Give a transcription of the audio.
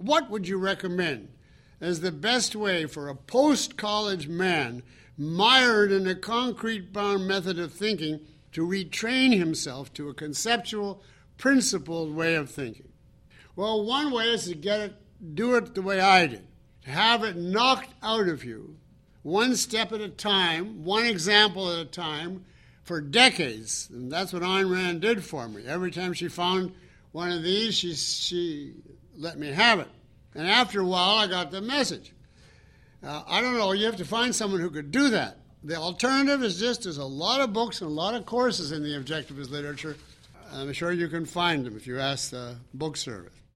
what would you recommend as the best way for a post-college man mired in a concrete-bound method of thinking to retrain himself to a conceptual, principled way of thinking? Well, one way is to do it the way I did, to have it knocked out of you, one step at a time, one example at a time, for decades. And that's what Ayn Rand did for me. Every time she found one of these, she let me have it. And after a while, I got the message. I don't know, you have to find someone who could do that. The alternative is just there's a lot of books and a lot of courses in the objectivist literature. I'm sure you can find them if you ask the book service.